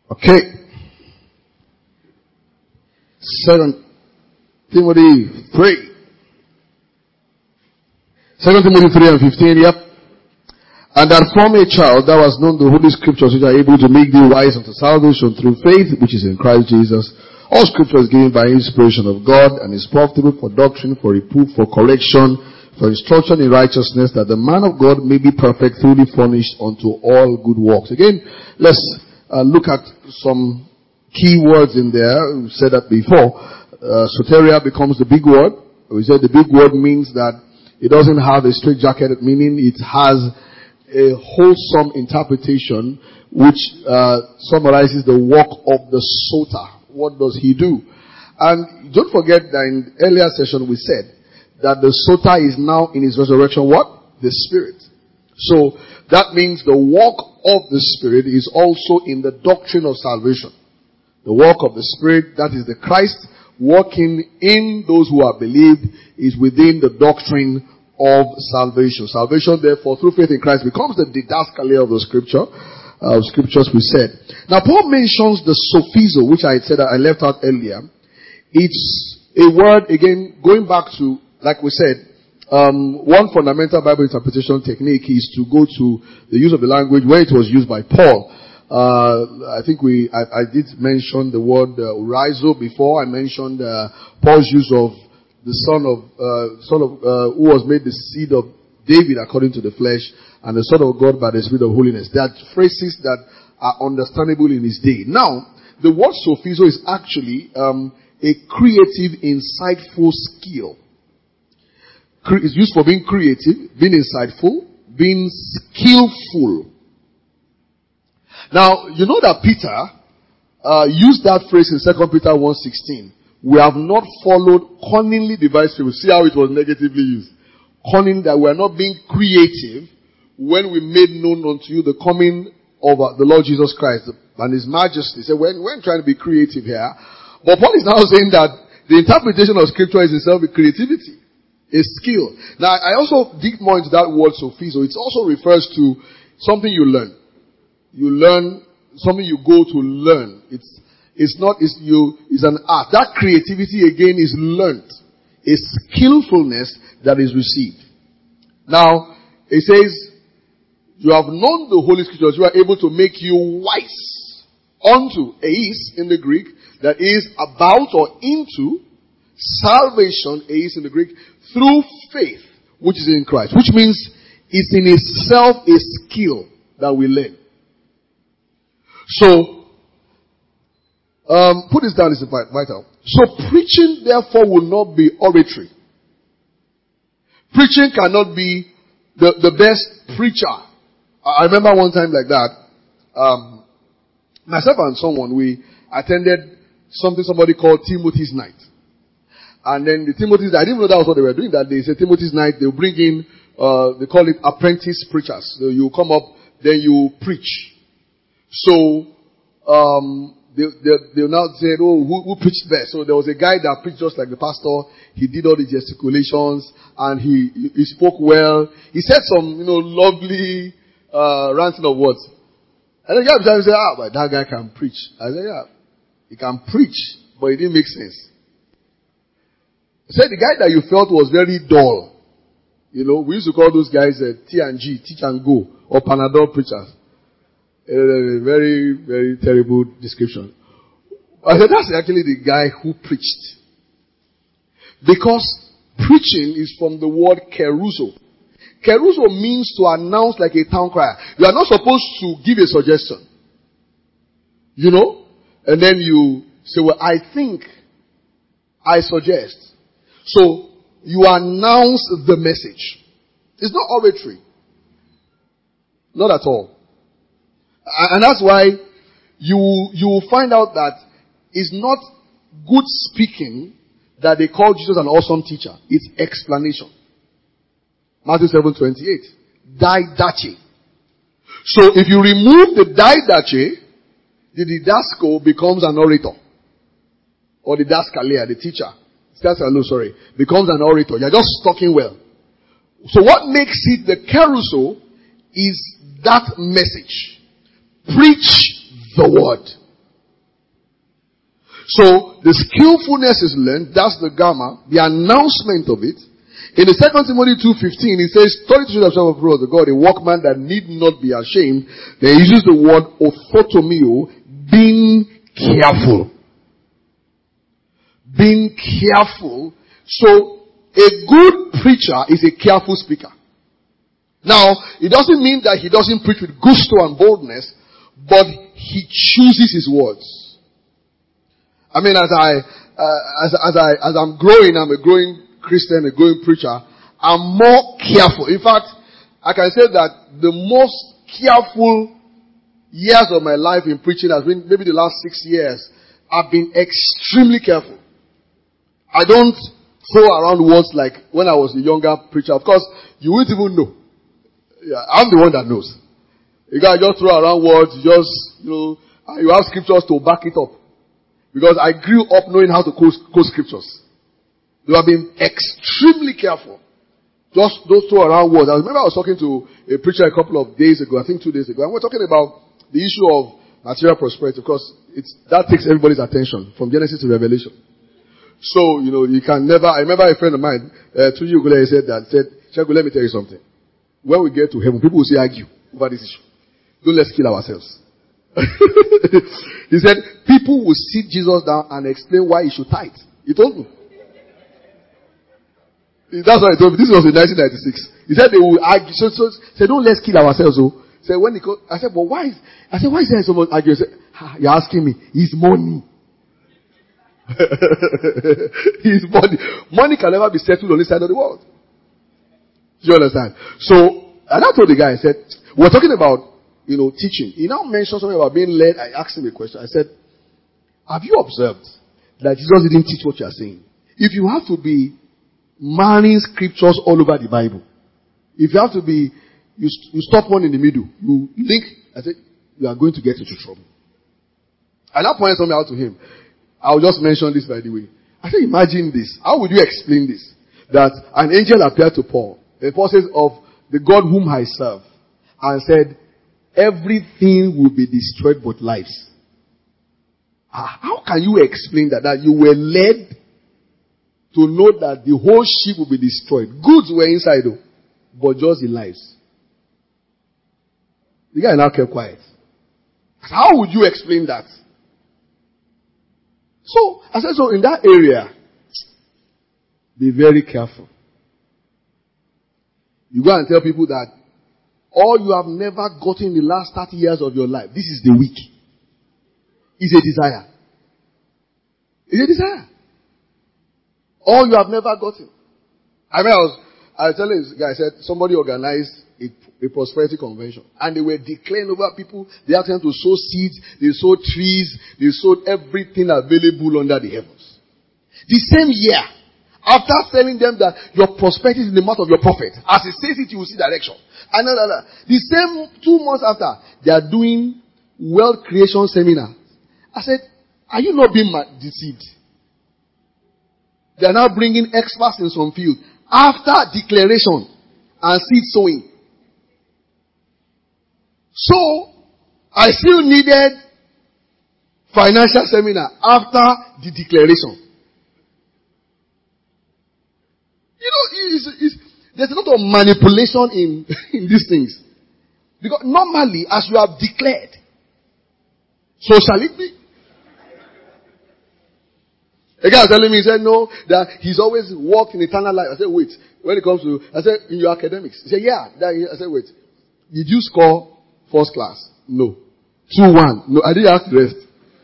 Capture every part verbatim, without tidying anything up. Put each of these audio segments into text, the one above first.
Okay. Second Timothy three. Second Timothy three and fifteen, yep. And that from a child thou hast known the holy scriptures which are able to make thee wise unto salvation through faith which is in Christ Jesus. All scripture is given by inspiration of God and is profitable for doctrine, for reproof, for correction, for instruction in righteousness, that the man of God may be perfect, thoroughly furnished unto all good works. Again, let's uh, look at some key words in there. We said that before. Uh, soteria becomes the big word. We said the big word means that it doesn't have a straitjacketed meaning. It has a wholesome interpretation which uh, summarizes the work of the soter. What does he do? And don't forget that in the earlier session we said that the soter is now in his resurrection what? The Spirit. So that means the work of the Spirit is also in the doctrine of salvation. The work of the Spirit, that is the Christ working in those who are believed, is within the doctrine of salvation. Salvation, therefore, through faith in Christ becomes the didaskalia of the scripture, uh, scriptures we said. Now, Paul mentions the sophizo, which I said I left out earlier. It's a word, again, going back to, like we said, um, one fundamental Bible interpretation technique is to go to the use of the language where it was used by Paul. Uh, I think we, I, I did mention the word uh, urizo before. I mentioned uh, Paul's use of the son of, uh, son of, uh, who was made the seed of David according to the flesh, and the son of God by the spirit of holiness. They are phrases that are understandable in his day. Now, the word sophizo is actually um, a creative, insightful skill. It's used for being creative, being insightful, being skillful. Now, you know that Peter uh, used that phrase in Second Peter one sixteen. We have not followed cunningly devised fable. See how it was negatively used. Cunning, that we are not being creative when we made known unto you the coming of uh, the Lord Jesus Christ and His majesty. So we're, we're trying to be creative here. But Paul is now saying that the interpretation of scripture is itself a creativity, a skill. Now, I also dig more into that word sophizo. It also refers to something you learn. You learn something you go to learn. It's It's not, it's you, it's an art. That creativity again is learnt. A skillfulness that is received. Now, it says, you have known the Holy Scriptures, you are able to make you wise unto, eis in the Greek, that is about or into salvation, eis in the Greek, through faith, which is in Christ. Which means it's in itself a skill that we learn. So, Um, put this down, it's vital. So preaching, therefore, will not be oratory. Preaching cannot be the, the best preacher. I remember one time like that, um, myself and someone, we attended something somebody called Timothy's Night. And then the Timothy's, I didn't know that was what they were doing that day. It's a Timothy's Night. They'll bring in, uh, they call it apprentice preachers. So you come up, then you preach. So, um, They, they, they'll now say, oh, who, who preached best? So there was a guy that preached just like the pastor. He did all the gesticulations and he, he spoke well. He said some, you know, lovely, uh, ranting of words. And the guy beside me said, ah, but that guy can preach. I said, yeah, he can preach, but it didn't make sense. He said the guy that you felt was very dull. You know, we used to call those guys uh, T and G, teach and go, or Panadol preachers. A very, very terrible description. I said, that's actually the guy who preached. Because preaching is from the word keruso. Keruso means to announce like a town crier. You are not supposed to give a suggestion. You know? And then you say, well, I think, I suggest. So, you announce the message. It's not oratory. Not at all. And that's why you, you will find out that it's not good speaking that they call Jesus an awesome teacher. It's explanation. Matthew seven twenty-eight. Didache. So if you remove the didache, the didasko becomes an orator. Or the daskalia, the teacher. Daskalo, sorry. Becomes an orator. You're just talking well. So what makes it the keruso is that message. Preach the word. So, the skillfulness is learned. That's the gamma. The announcement of it. In the Second Timothy two fifteen, it says, study to show yourself approved of God, a workman that need not be ashamed. Then he uses the word orthotomio, being careful. Being careful. So, a good preacher is a careful speaker. Now, it doesn't mean that he doesn't preach with gusto and boldness, but he chooses his words. I mean, as I, uh, as, as I, as I'm growing, I'm a growing Christian, a growing preacher, I'm more careful. In fact, I can say that the most careful years of my life in preaching has been maybe the last six years. I've been extremely careful. I don't throw around words like when I was a younger preacher. Of course, you wouldn't even know. Yeah, I'm the one that knows. You guys just throw around words, you just, you know, you have scriptures to back it up. Because I grew up knowing how to quote, quote scriptures. You have been extremely careful. Just don't throw around words. I remember I was talking to a preacher a couple of days ago, I think two days ago, and we're talking about the issue of material prosperity, because it's, that takes everybody's attention from Genesis to Revelation. So, you know, you can never, I remember a friend of mine, uh, two years ago, he said that, said, Shagu, let me tell you something. When we get to heaven, people will say argue over this issue. Don't let's kill ourselves. He said, people will sit Jesus down and explain why he should tithe. He told me. That's what he told me. This was in nineteen ninety-six. He said they will argue. So, so said, don't let's kill ourselves. So, said when he called, I said, but why is, I said, why is there so much arguing? He said, ah, you're asking me. It's money. It's money. Money can never be settled on this side of the world. Do you understand? So, and I told the guy, I said, we're talking about, you know, teaching. He now mentioned something about being led. I asked him a question. I said, have you observed that Jesus didn't teach what you are saying? If you have to be marrying scriptures all over the Bible, if you have to be, you, you stop one in the middle, you link, I said, you are going to get into trouble. And I pointed something out to him. I'll just mention this by the way. I said, imagine this. How would you explain this? That an angel appeared to Paul. The Paul says of the God whom I serve, and said, everything will be destroyed but lives. How can you explain that? That you were led to know that the whole ship will be destroyed. Goods were inside though, but just the lives. The guy now kept quiet. How would you explain that? So, I said, so in that area, be very careful. You go and tell people that all you have never gotten in the last thirty years of your life, this is the week. It's a desire. It's a desire. All you have never gotten. I mean, I was, I was telling this guy, I said, somebody organized a, a prosperity convention. And they were declaring over people, they asked them to sow seeds, they sowed trees, they sowed everything available under the heavens. The same year, after telling them that your prosperity is in the mouth of your prophet, as he says it, you will see direction. And then, the same two months after, they are doing wealth creation seminar. I said, are you not being deceived? They are now bringing experts in some field after declaration and seed sowing. So, I still needed financial seminar after the declaration. You know, it's, it's, there's a lot of manipulation in, in these things. Because normally, as you have declared, so shall it be. A guy was telling me, he said, no, that he's always walked in eternal life. I said, wait, when it comes to, I said, in your academics. He said, yeah. That, I said, wait, did you score first class? No. two one. No, I didn't ask the rest.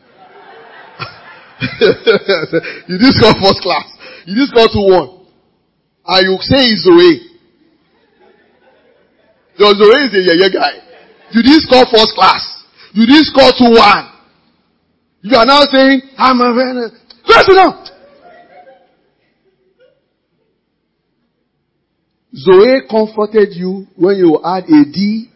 I said, you did score first class. You did score two one. And you say it's Zoe. Your Zoe is a yeah, yeah guy. You did score first class. You did score two one. You are now saying, I'm a friend. First enough. Zoe comforted you when you had a D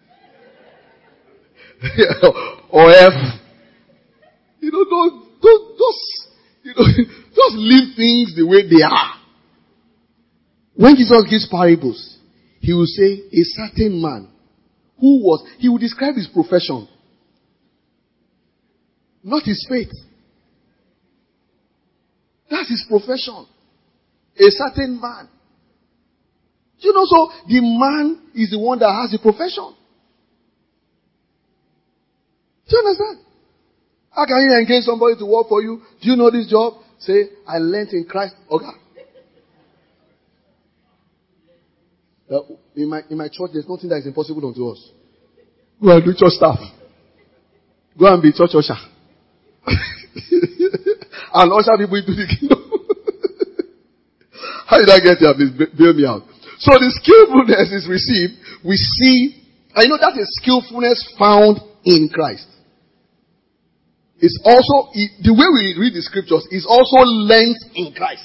or F. You know, don't, don't, just, you know, just leave things the way they are. When Jesus gives parables, he will say, a certain man who was, he will describe his profession, not his faith. his profession. A certain man. You know, so the man is the one that has the profession. Do you understand? How can you engage somebody to work for you? Do you know this job? Say, I learned in Christ. Okay. Uh, in my in my church, there's nothing that is impossible unto us. Go and do church stuff. Go and be church usher. And usher people into the kingdom. How did I get here? Please bail me out. So the skillfulness is received. We see, I know that is skillfulness found in Christ. It's also, the way we read the scriptures is also learned in Christ.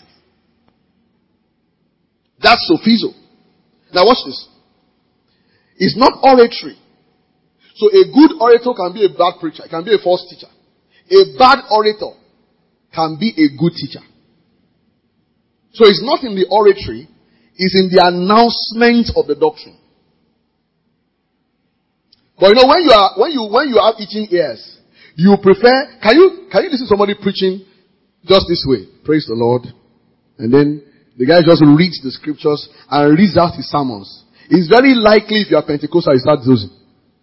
That's sophizo. Now watch this. It's not oratory. So a good orator can be a bad preacher. It can be a false teacher. A bad orator can be a good teacher. So it's not in the oratory. It's in the announcement of the doctrine. But you know, when you are, when you, when you have itching ears, you prefer, can you, can you listen to somebody preaching just this way? Praise the Lord. And then the guy just reads the scriptures and reads out his sermons. It's very likely if you are Pentecostal, you start dozing.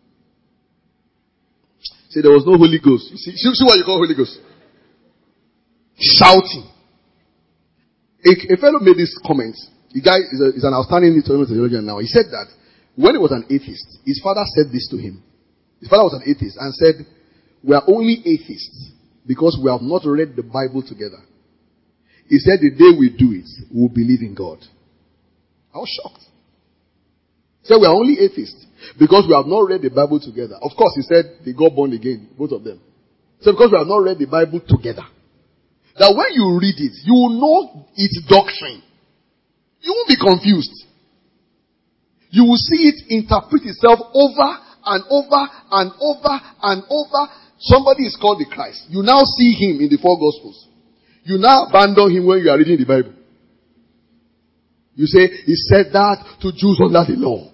Say there was no Holy Ghost. You see, see what you call Holy Ghost? Shouting. A, a fellow made this comment. The guy is, a, is an outstanding theologian now. He said that when he was an atheist, his father said this to him. His father was an atheist and said, we are only atheists because we have not read the Bible together. He said the day we do it, we will believe in God. I was shocked. He said we are only atheists because we have not read the Bible together. Of course, he said they got born again, both of them. So because we have not read the Bible together. That when you read it, you will know its doctrine. You won't be confused. You will see it interpret itself over and over and over and over. Somebody is called the Christ. You now see him in the four Gospels. You now abandon him when you are reading the Bible. You say, he said that to Jews under the law.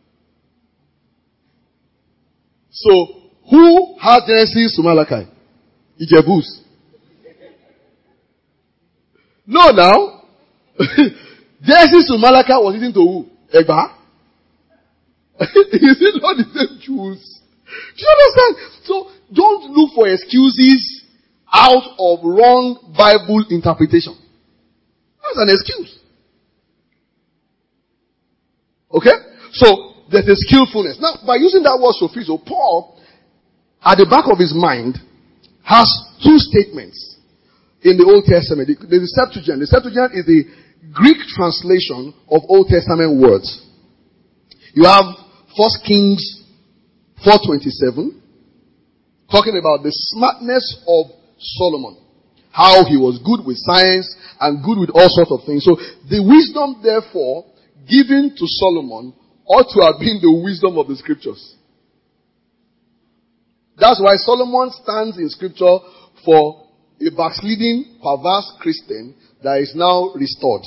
So, who has Genesis to Malachi? Ijebus. No, now. Genesis to Malachi was written to who? Egba? Is it not the same Jews? Do you understand? So, don't look for excuses out of wrong Bible interpretation. That's an excuse. Okay? So, there's a skillfulness. Now, by using that word sophizo, Paul, at the back of his mind, has two statements in the Old Testament. The, the Septuagint. The Septuagint is the Greek translation of Old Testament words. You have First Kings four twenty-seven, talking about the smartness of Solomon. How he was good with science and good with all sorts of things. So the wisdom, therefore, given to Solomon ought to have been the wisdom of the scriptures. That's why Solomon stands in scripture for a backsliding, perverse Christian that is now restored.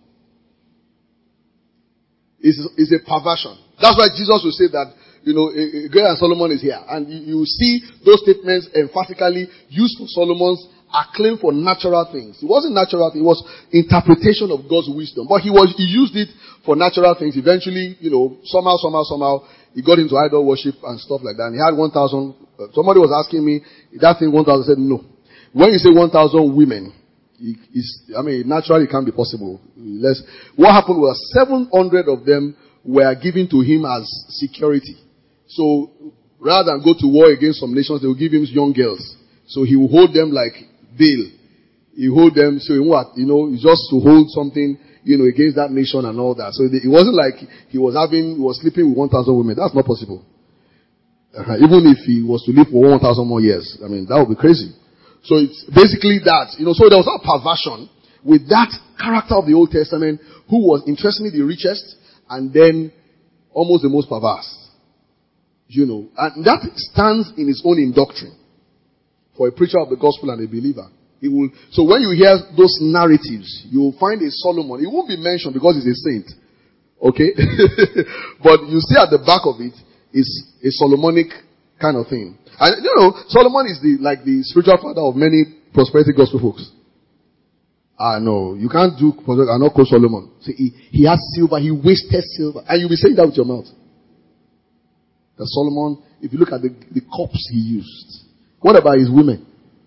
It's, it's a perversion. That's why Jesus will say that, you know, a, a greater than Solomon is here. And you, you see those statements emphatically used for Solomon's acclaim for natural things. It wasn't natural things, it was interpretation of God's wisdom. But he was, he used it for natural things. Eventually, you know, somehow, somehow, somehow, he got into idol worship and stuff like that. And he had one thousand, uh, somebody was asking me, that thing one thousand, I said no. When you say one thousand women, it's, I mean, naturally it can't be possible. Less. What happened was seven hundred of them were given to him as security. So, rather than go to war against some nations, they will give him young girls. So he will hold them like bail. He hold them, so what? You know, just to hold something, you know, against that nation and all that. So it wasn't like he was having, he was sleeping with one thousand women. That's not possible. Uh, even if he was to live for one thousand more years. I mean, that would be crazy. So it's basically that. You know, so there was a perversion with that character of the Old Testament who was interestingly the richest and then almost the most perverse. You know, and that stands in its own in doctrine for a preacher of the gospel and a believer. It will, so when you hear those narratives, you will find a Solomon. It won't be mentioned because he's a saint. Okay? But you see at the back of it is a Solomonic kind of thing. And you know, Solomon is the, like the spiritual father of many prosperity gospel folks. Ah, no, you can't do, I not call Solomon. See, he, he has silver, he wasted silver. And you'll be saying that with your mouth. That Solomon, if you look at the, the cups he used. What about his women?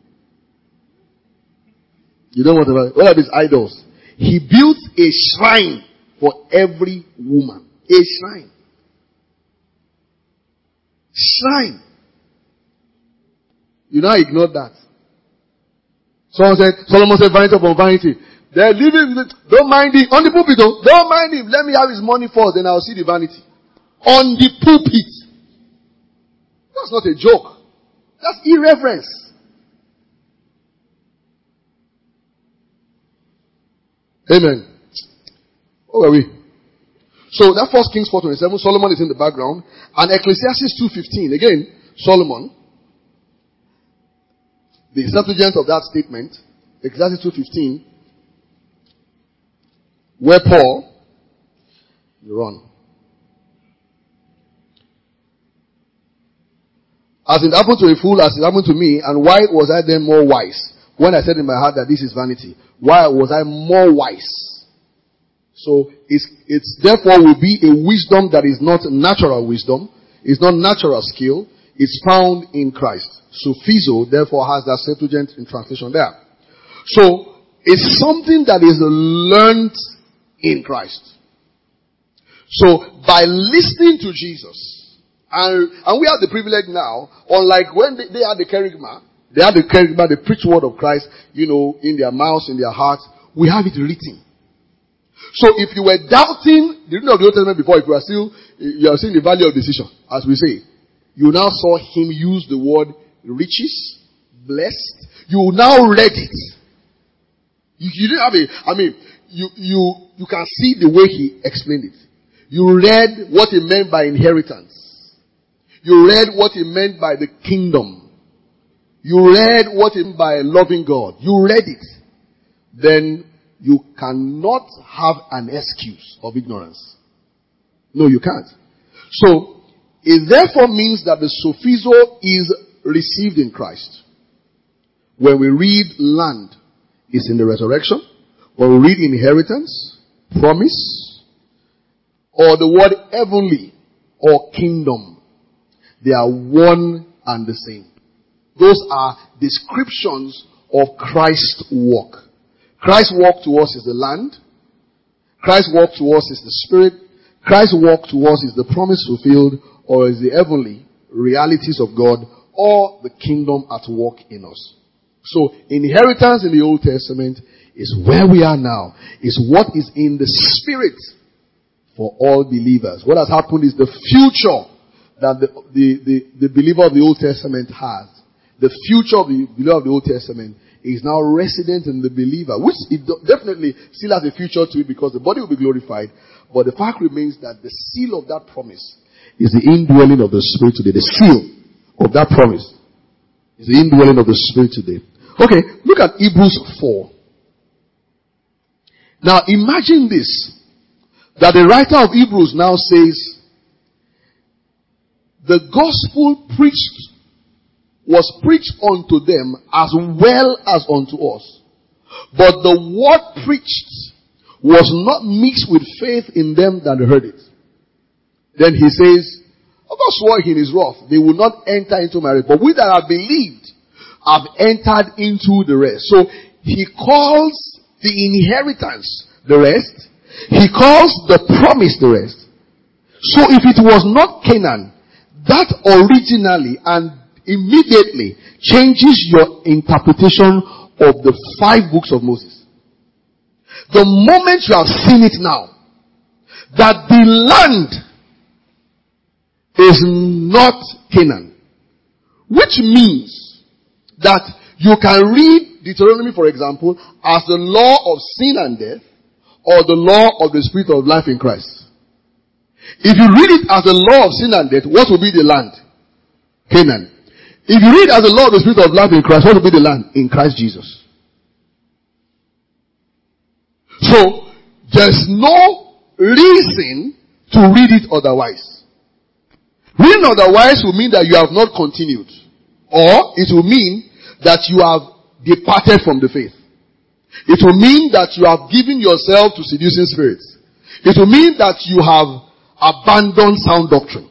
You don't know what about, what about his idols? He built a shrine for every woman. A shrine. Shrine. You now ignore that. Someone said, Solomon said, vanity upon vanity. They're living, don't mind him. On the pulpit, though, don't mind him. Let me have his money first, then I'll see the vanity. On the pulpit. That's not a joke. That's irreverence. Amen. Where were we? So that First Kings four twenty-seven, Solomon is in the background. And Ecclesiastes two fifteen, again, Solomon. The Septuagint of that statement, Ecclesiastes two fifteen, where Paul, you run. As it happened to a fool, as it happened to me, and why was I then more wise? When I said in my heart that this is vanity, why was I more wise? So it's, it's therefore will be a wisdom that is not natural wisdom, it's not natural skill, it's found in Christ. Sophizo therefore has that Septuagint in translation there. So it's something that is learned in Christ. So by listening to Jesus, and, and we have the privilege now, unlike when they, they had the kerygma, they had the kerygma, they preach word of Christ, you know, in their mouths, in their hearts. We have it written. So if you were doubting the reading of the Old Testament before, if you are still, you are still in the valley of decision, as we say, you now saw him use the word riches, blessed. You now read it. You, you didn't have a, I mean, you, you, you can see the way he explained it. You read what he meant by inheritance. You read what he meant by the kingdom. You read what he meant by loving God. You read it. Then you cannot have an excuse of ignorance. No, you can't. So, it therefore means that the sophizo is received in Christ. When we read land, it's in the resurrection. When we read inheritance, promise, or the word heavenly or kingdom, they are one and the same. Those are descriptions of Christ's work. Christ's work to us is the land. Christ's work to us is the spirit. Christ's work to us is the promise fulfilled, or is the heavenly realities of God, or the kingdom at work in us. So inheritance in the Old Testament is where we are now. Is what is in the spirit for all believers. What has happened is the future that the, the, the, the believer of the Old Testament has. The future of the believer of the Old Testament is now resident in the believer, which it definitely still has a future to it because the body will be glorified. But the fact remains that the seal of that promise is the indwelling of the Spirit today. The seal of that promise is the indwelling of the Spirit today. Okay, look at Hebrews four. Now imagine this, that the writer of Hebrews now says, the gospel preached was preached unto them as well as unto us. But the word preached was not mixed with faith in them that heard it. Then he says, of course, swore in his wrath, they will not enter into my rest. But we that have believed have entered into the rest. So he calls the inheritance the rest. He calls the promise the rest. So if it was not Canaan, that originally and immediately changes your interpretation of the five books of Moses. The moment you have seen it now, that the land is not Canaan, which means that you can read Deuteronomy, for example, as the law of sin and death, or the law of the spirit of life in Christ. If you read it as the law of sin and death, what will be the land? Canaan. If you read as the law of the spirit of life in Christ, what will be the land? In Christ Jesus. So, there's no reason to read it otherwise. Reading otherwise will mean that you have not continued. Or, it will mean that you have departed from the faith. It will mean that you have given yourself to seducing spirits. It will mean that you have abandoned sound doctrine.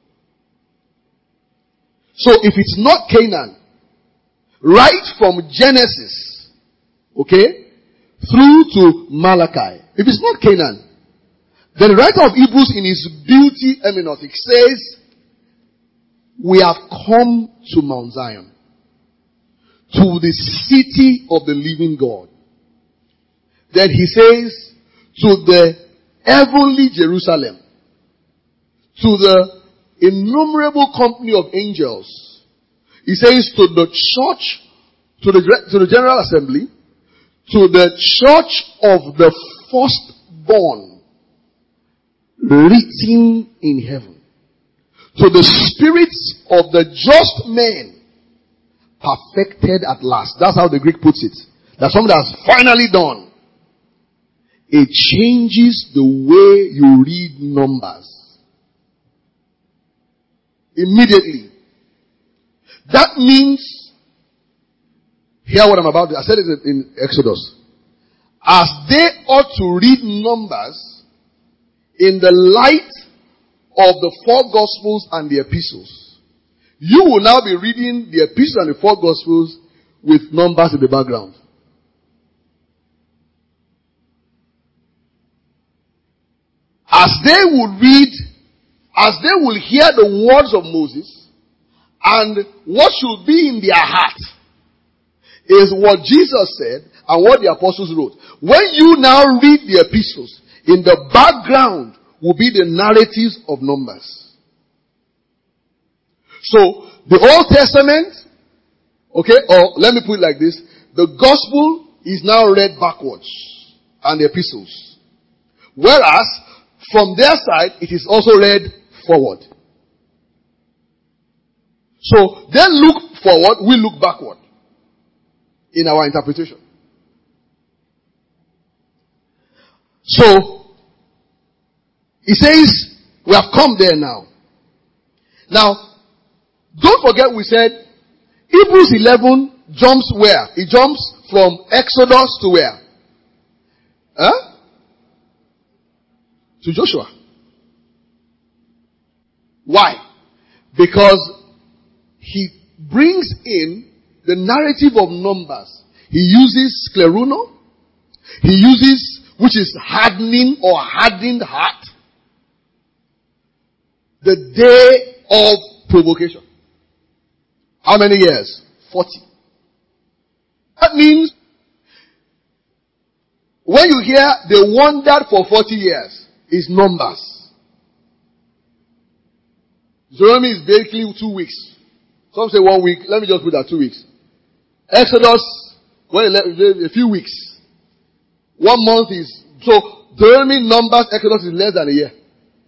So if it's not Canaan, right from Genesis, okay, through to Malachi, if it's not Canaan, then the writer of Hebrews in his beauty hermeneutic says, we have come to Mount Zion, to the city of the living God. Then he says, to the heavenly Jerusalem, to the innumerable company of angels. He says to the church, to the, to the general assembly, to the church of the firstborn, written in heaven, to the spirits of the just men, perfected at last. That's how the Greek puts it. That's something that's finally done. It changes the way you read Numbers. Immediately. That means, hear what I'm about to, I said it in Exodus. As they ought to read Numbers in the light of the four Gospels and the epistles, you will now be reading the epistles and the four Gospels with Numbers in the background. As they will read, as they will hear the words of Moses, and what should be in their heart is what Jesus said and what the apostles wrote. When you now read the epistles, in the background will be the narratives of Numbers. So, the Old Testament, okay, or let me put it like this, the gospel is now read backwards, and the epistles. Whereas, from their side, it is also read forward. So, they look forward, we look backward in our interpretation. So, he says, we have come there now. Now, don't forget we said, Hebrews eleven jumps where? It jumps from Exodus to where? Huh? To Joshua. Why? Because he brings in the narrative of Numbers. He uses skleruno. He uses, which is hardening or hardened heart. The day of provocation. How many years? Forty. That means, when you hear they wandered for forty years, it's Numbers. Deuteronomy is basically two weeks. Some say one week. Let me just put that two weeks. Exodus, well, a few weeks. One month is, so Deuteronomy, Numbers, Exodus is less than a year.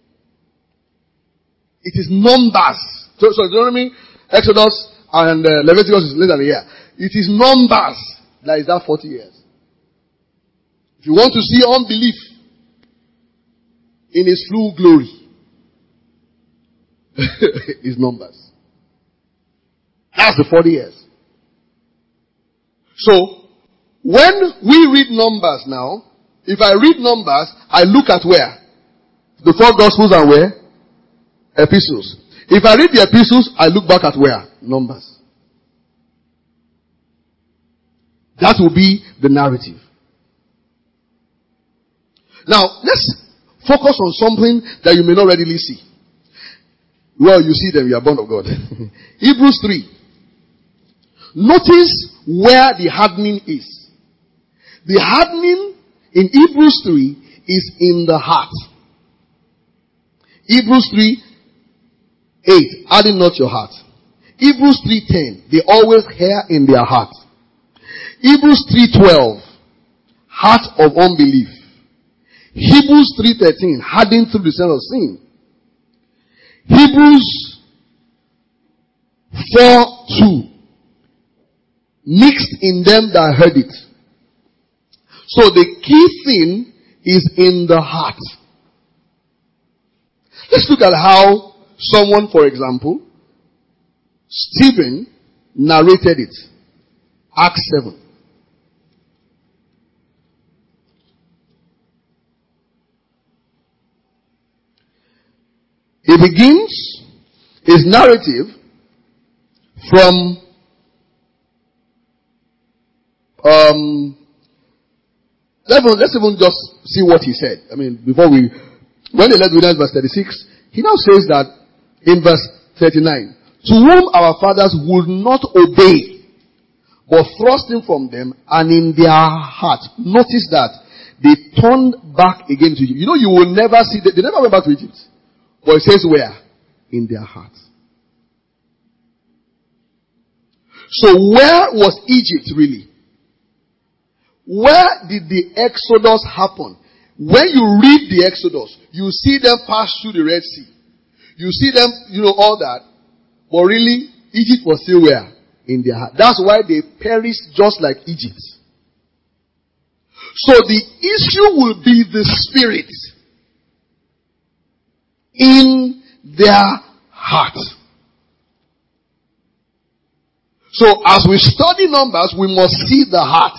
It is Numbers. So, so Deuteronomy, Exodus, and uh, Leviticus is less than a year. It is Numbers that is that forty years. If you want to see unbelief in its full glory, it's Numbers. That's the forty years. So, when we read Numbers now, if I read Numbers, I look at where? The four Gospels and where? Epistles. If I read the epistles, I look back at where? Numbers. That will be the narrative. Now, let's focus on something that you may not readily see. Well, you see them, you are born of God. Hebrews three. Notice where the hardening is. The hardening in Hebrews three is in the heart. Hebrews three eight, harden not your heart. Hebrews three ten, they always hear in their heart. Hebrews three twelve, heart of unbelief. Hebrews three thirteen, hardened through the sin of sin. Hebrews four two, mixed in them that heard it. So the key thing is in the heart. Let's look at how someone, for example, Stephen narrated it. Acts seven. He begins his narrative from um, let's, let's even just see what he said. I mean, before we, when they left the wilderness, verse thirty-six, he now says that in verse thirty-nine, to whom our fathers would not obey, but thrust him from them, and in their heart, notice that they turned back again to Egypt. You know, you will never see, they, they never went back to Egypt. But it says where? In their heart. So where was Egypt really? Where did the Exodus happen? When you read the Exodus, you see them pass through the Red Sea. You see them, you know, all that. But really, Egypt was still where? In their heart. That's why they perished just like Egypt. So the issue will be the spirit in their heart. So as we study Numbers, we must see the heart.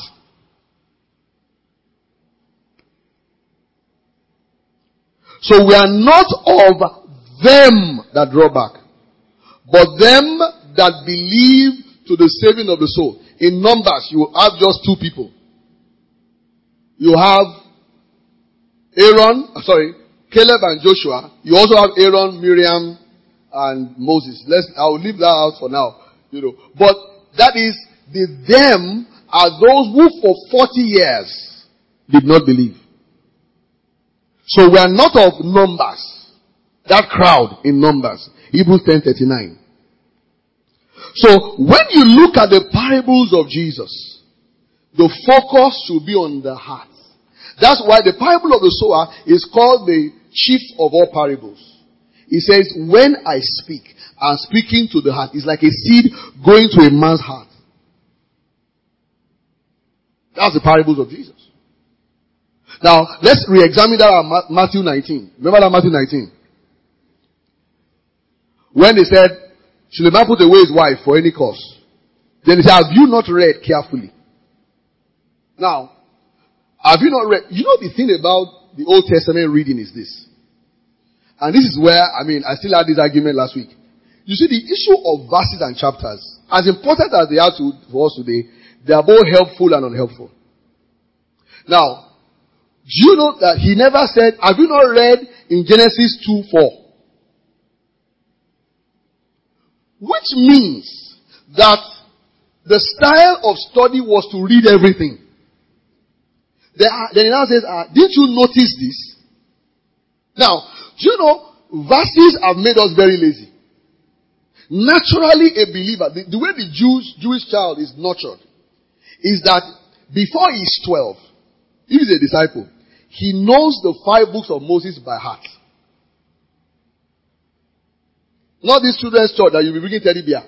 So we are not of them that draw back, but them that believe to the saving of the soul. In Numbers, you have just two people. You have Aaron, sorry, Caleb and Joshua. You also have Aaron, Miriam, and Moses. Let's, I'll leave that out for now. You know, but that is, the them are those who for forty years did not believe. So we are not of Numbers. That crowd in Numbers. Hebrews ten thirty-nine. So when you look at the parables of Jesus, the focus should be on the heart. That's why the parable of the sower is called the chief of all parables. He says, when I speak, I'm speaking to the heart. It's like a seed going to a man's heart. That's the parables of Jesus. Now, let's re-examine that at Matthew nineteen. Remember that Matthew nineteen? When they said, should a man put away his wife for any cause? Then he said, have you not read carefully? Now, have you not read? You know the thing about the Old Testament reading is this. And this is where, I mean, I still had this argument last week. You see, the issue of verses and chapters, as important as they are to, for us today, they are both helpful and unhelpful. Now, do you know that he never said, have you not read in Genesis two four? Which means that the style of study was to read everything. Then he now says, uh, didn't you notice this? Now, do you know, verses have made us very lazy. Naturally, a believer, the, the way the Jews, Jewish child is nurtured, is that before he's twelve, if he's a disciple, he knows the five books of Moses by heart. Not this children's church that you'll be bringing teddy bear.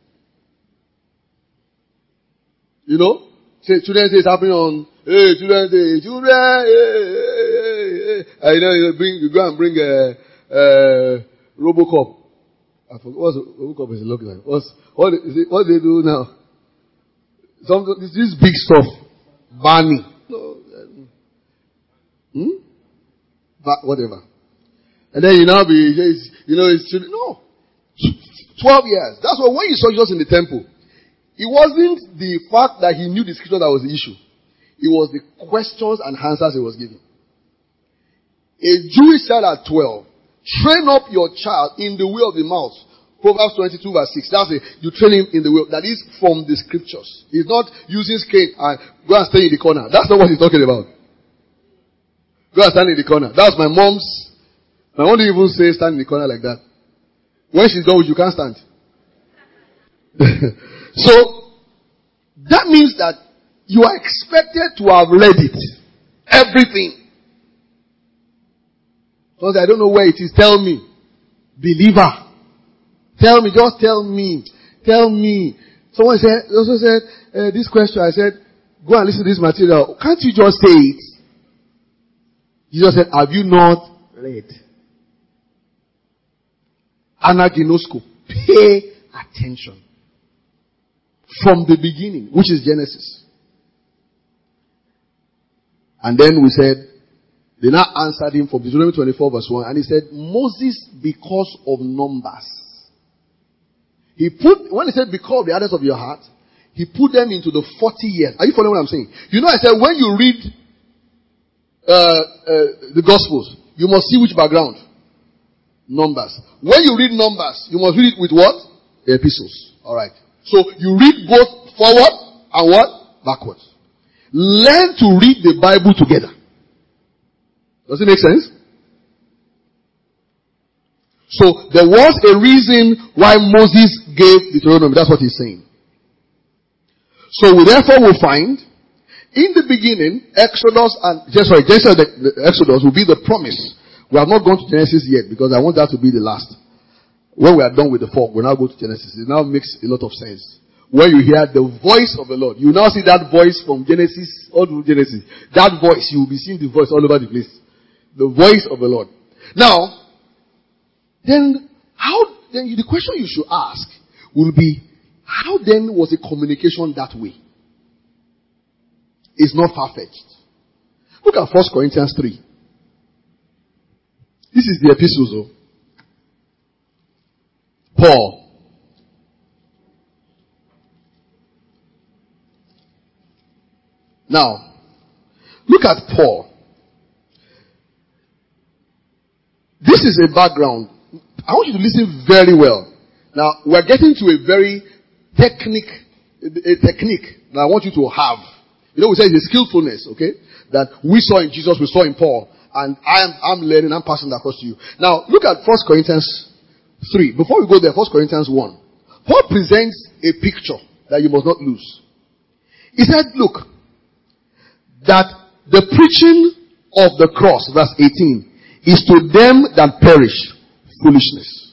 You know? Say, children's day is happening on, hey, children's day, children, hey, hey, hey, hey. And you know, you, bring, you go and bring a, a Robocop. I forgot, what's Robocop is looking like? What's, what is it, what do they do now? Some, this, this big stuff. Barney. No, hmm? But whatever. And then you now be, you know, it's, no. Twelve years. That's why when you saw Jesus in the temple, it wasn't the fact that he knew the scripture that was the issue. It was the questions and answers he was giving. A Jewish child at twelve, train up your child in the way of the mouth. Proverbs twenty-two verse six. That's it. You train him in the way. That is from the scriptures. He's not using cane and go and stay in the corner. That's not what he's talking about. Go and stand in the corner. That's my mom's. My mom didn't even say stand in the corner like that. When she's done with you, can't stand. So, that means that you are expected to have read it. Everything. Because I don't know where it is. Tell me. Believer. Tell me. Just tell me. Tell me. Someone said, also said, uh, this question. I said, go and listen to this material. Can't you just say it? Jesus said, have you not read? Anaginosko. Pay attention. From the beginning, which is Genesis. And then we said, They now answered him from Deuteronomy twenty-four verse one, and he said, Moses, because of numbers. He put, when he said because of the hardness of your heart, he put them into the forty years. Are you following what I'm saying? You know, I said when you read uh, uh, the Gospels, you must see which background. Numbers. When you read Numbers, you must read it with what? The epistles. Alright. So you read both forward and what? Backwards. Learn to read the Bible together. Does it make sense? So there was a reason why Moses gave Deuteronomy. That's what he's saying. So we therefore will find in the beginning, Exodus and sorry, Genesis, the, the Exodus will be the promise. We have not gone to Genesis yet because I want that to be the last. When we are done with the fork, we'll now go to Genesis. It now makes a lot of sense. When you hear the voice of the Lord, you now see that voice from Genesis all through Genesis. That voice, you will be seeing the voice all over the place. The voice of the Lord. Now, then, how, then the question you should ask will be, how then was the communication that way? It's not far-fetched. Look at First Corinthians three. This is the epistles of Paul. Now, look at Paul. This is a background. I want you to listen very well. Now, we're getting to a very technique, a technique that I want you to have. You know, we say it's a skillfulness, okay? That we saw in Jesus, we saw in Paul. And I am, I'm learning, I'm passing that across to you. Now, look at First Corinthians three. Before we go there, First Corinthians one. Paul presents a picture that you must not lose. He said, look, that the preaching of the cross, verse eighteen, is to them that perish foolishness.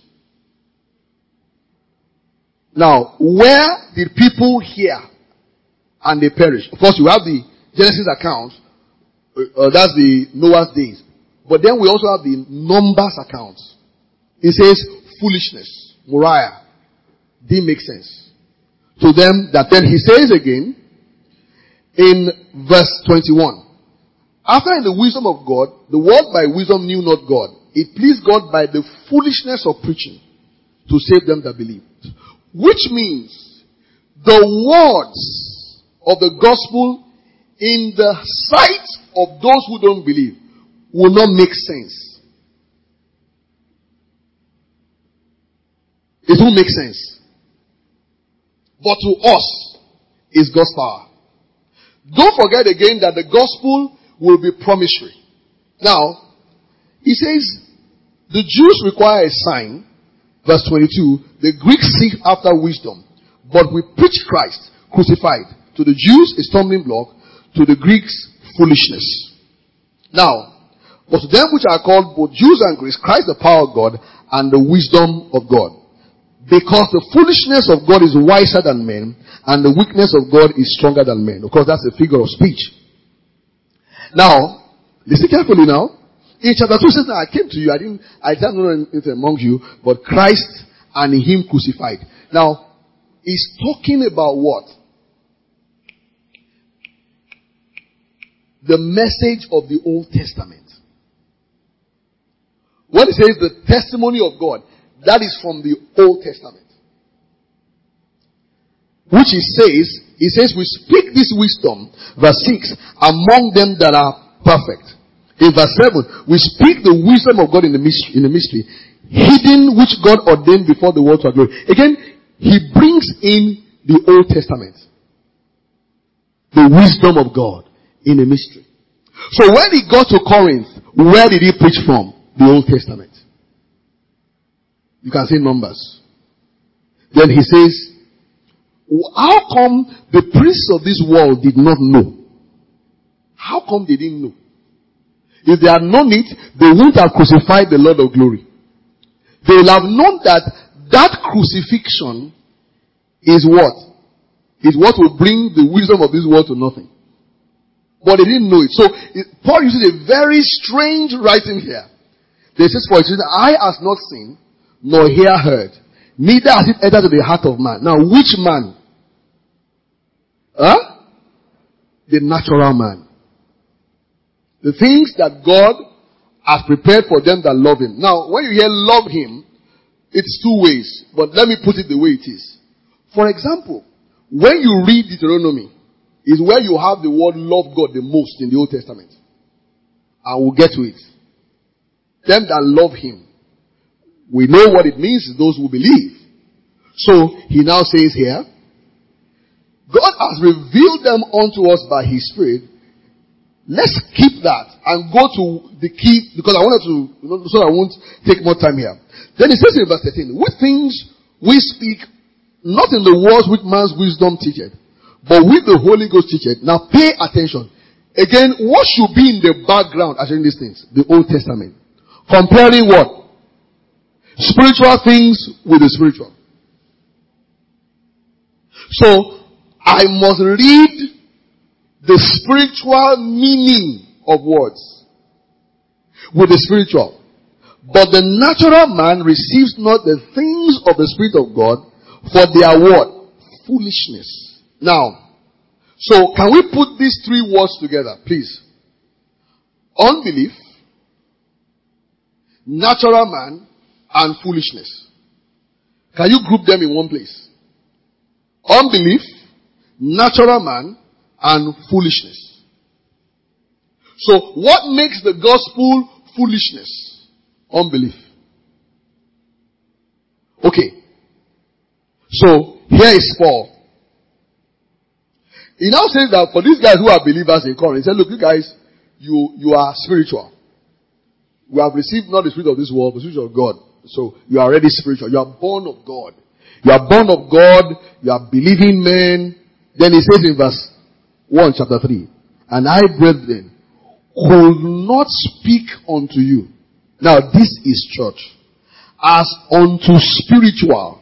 Now, where did people hear and they perish? Of course, you have the Genesis account. Uh, that's the Noah's days. But then we also have the Numbers account. It says foolishness. Moriah. Didn't make sense. To them that then he says again in verse twenty-one. After in the wisdom of God, the world by wisdom knew not God. It pleased God by the foolishness of preaching to save them that believe. Which means the words of the gospel in the sight of those who don't believe will not make sense. It won't make sense. But to us is God's power. Don't forget again that the gospel will be promissory. Now, he says, the Jews require a sign. Verse twenty-two, the Greeks seek after wisdom, but we preach Christ crucified. To the Jews, a stumbling block. To the Greeks, foolishness. Now, but to them which are called both Jews and Greeks, Christ the power of God and the wisdom of God. Because the foolishness of God is wiser than men, and the weakness of God is stronger than men. Of course, that's a figure of speech. Now, listen carefully now. In chapter two, it says, I came to you, I didn't, I didn't know anything among you, but Christ and him crucified. Now, he's talking about what? The message of the Old Testament. When it says the testimony of God, that is from the Old Testament. Which he says, he says, we speak this wisdom, verse six, among them that are perfect. In verse seven, we speak the wisdom of God in the mystery, in the mystery, hidden which God ordained before the world to our glory. Again, he brings in the Old Testament. The wisdom of God in a mystery. So when he got to Corinth, where did he preach from? The Old Testament. You can see Numbers. Then he says, how come the priests of this world did not know? How come they didn't know? If they had known it, they wouldn't have crucified the Lord of glory. They will have known that that crucifixion is what? Is what will bring the wisdom of this world to nothing. But they didn't know it. So, it, Paul uses a very strange writing here. They says, for example, eye has not seen, nor ear heard, neither has it entered to the heart of man. Now, which man? Huh? The natural man. The things that God has prepared for them that love Him. Now, when you hear love Him, it's two ways. But let me put it the way it is. For example, when you read Deuteronomy, is where you have the word love God the most in the Old Testament. And we'll get to it. Them that love Him. We know what it means to those who believe. So, He now says here, God has revealed them unto us by His Spirit. Let's keep that and go to the key, because I wanted to, you know, so I won't take more time here. Then it says in verse thirteen, with things we speak, not in the words which man's wisdom teacheth, but with the Holy Ghost teacheth. Now pay attention. Again, what should be in the background as in these things? The Old Testament. Comparing what? Spiritual things with the spiritual. So, I must read the spiritual meaning of words with the spiritual. But the natural man receives not the things of the Spirit of God, for their what? Foolishness. Now, so can we put these three words together, please? Unbelief, natural man, and foolishness. Can you group them in one place? Unbelief, natural man, and foolishness. So, what makes the gospel foolishness? Unbelief. Okay. So, here is Paul. He now says that for these guys who are believers in Corinth, he said, look, you guys, you, you are spiritual. We have received not the spirit of this world, but the spirit of God. So, you are already spiritual. You are born of God. You are born of God. You are believing men. Then he says in verse one, chapter three, and I, brethren, could not speak unto you. Now, this is church. As unto spiritual.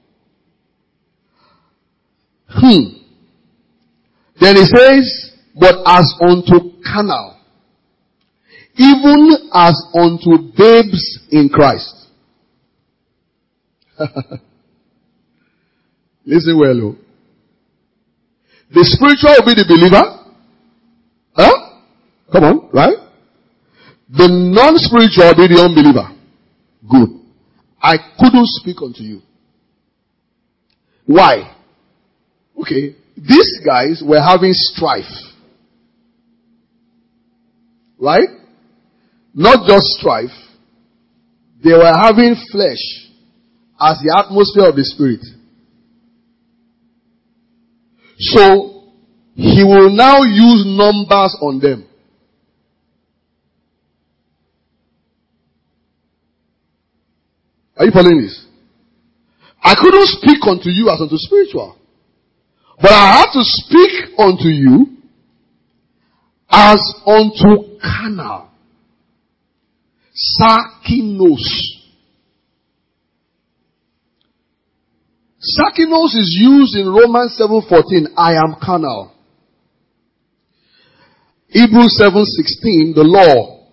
Hmm. Then he says, but as unto carnal, even as unto babes in Christ. Listen well, oh. The spiritual will be the believer. Huh? Come on, right? The non-spiritual will be the unbeliever. Good. I couldn't speak unto you. Why? Okay. These guys were having strife. Right? Not just strife. They were having flesh as the atmosphere of the Spirit. So, he will now use numbers on them. Are you following this? I couldn't speak unto you as unto spiritual. But I have to speak unto you as unto carnal. Sarkinos. Sarkinos is used in Romans seven fourteen. I am carnal. Hebrews seven sixteen. The law.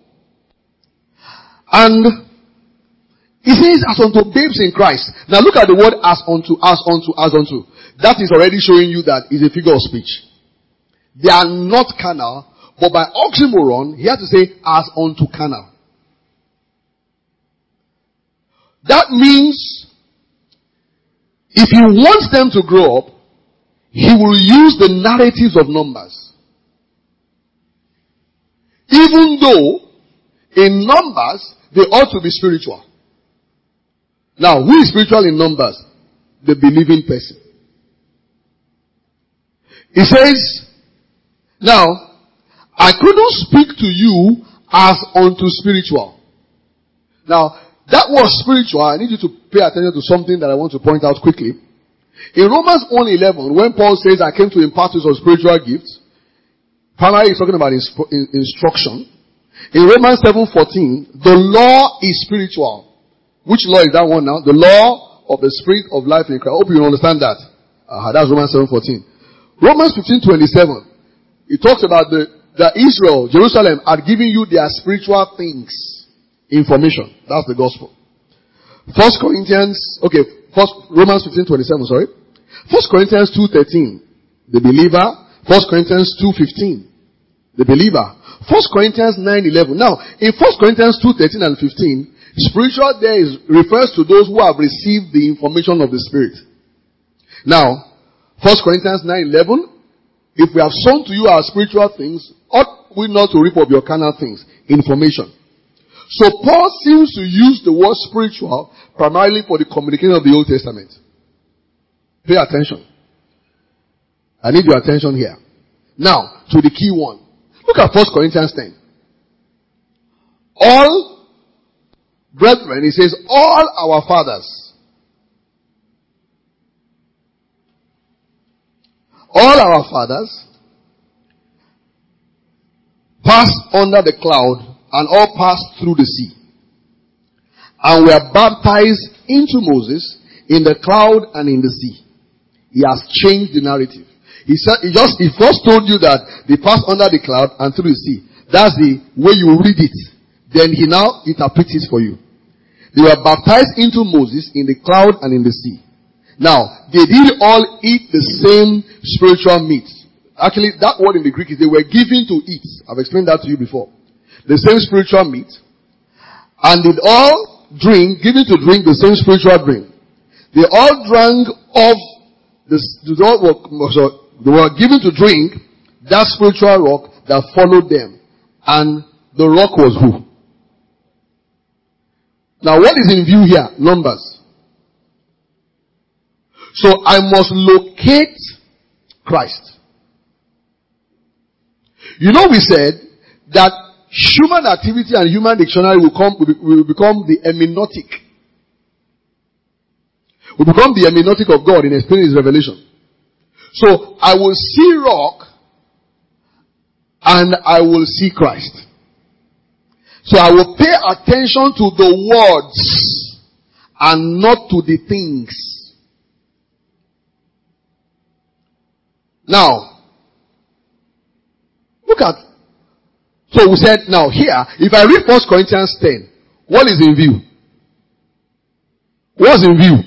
And he says as unto babes in Christ. Now look at the word as unto, as unto, as unto. That is already showing you that it's a figure of speech. They are not carnal, but by oxymoron, he has to say as unto carnal. That means if he wants them to grow up, he will use the narratives of numbers. Even though in numbers they ought to be spiritual. Now, who is spiritual in numbers? The believing person. He says, now, I couldn't speak to you as unto spiritual. Now, that was spiritual. I need you to pay attention to something that I want to point out quickly. In Romans one eleven, when Paul says, I came to impart you some spiritual gifts, primarily he's talking about instruction. In Romans seven fourteen, the law is spiritual. Which law is that one now? The law of the Spirit of life in Christ. I hope you understand that. Uh, that's Romans seven fourteen. Romans fifteen twenty-seven. It talks about the, that Israel, Jerusalem, are giving you their spiritual things. Information. That's the gospel. First Corinthians, okay, first, Romans fifteen twenty-seven, sorry. First Corinthians two thirteen. The believer. First Corinthians two fifteen. the believer. First Corinthians nine eleven. Now, in First Corinthians two thirteen and fifteen, spiritual there is, refers to those who have received the information of the Spirit. Now, First Corinthians nine eleven, if we have sown to you our spiritual things, ought we not to reap of your carnal things? Information. So Paul seems to use the word spiritual primarily for the communication of the Old Testament. Pay attention. I need your attention here. Now, to the key one. Look at First Corinthians ten. All brethren, he says, all our fathers, all our fathers passed under the cloud and all passed through the sea and were baptized into Moses in the cloud and in the sea. He has changed the narrative. He said, he just, he first told you that they passed under the cloud and through the sea. That's the way you read it. Then he now interprets it for you. They were baptized into Moses in the cloud and in the sea. Now, they did all eat the same spiritual meat. Actually, that word in the Greek is they were given to eat. I've explained that to you before. The same spiritual meat. And did all drink, given to drink the same spiritual drink. They all drank of the, they were given to drink that spiritual rock that followed them. And the rock was who? Now what is in view here? Numbers. So I must locate Christ. You know, we said that human activity and human dictionary will come, will become the hermeneutic. Will become the hermeneutic of God in explaining his revelation. So I will see rock and I will see Christ. So I will pay attention to the words and not to the things. Now, look at, so we said, now here, if I read First Corinthians ten, what is in view? What's in view?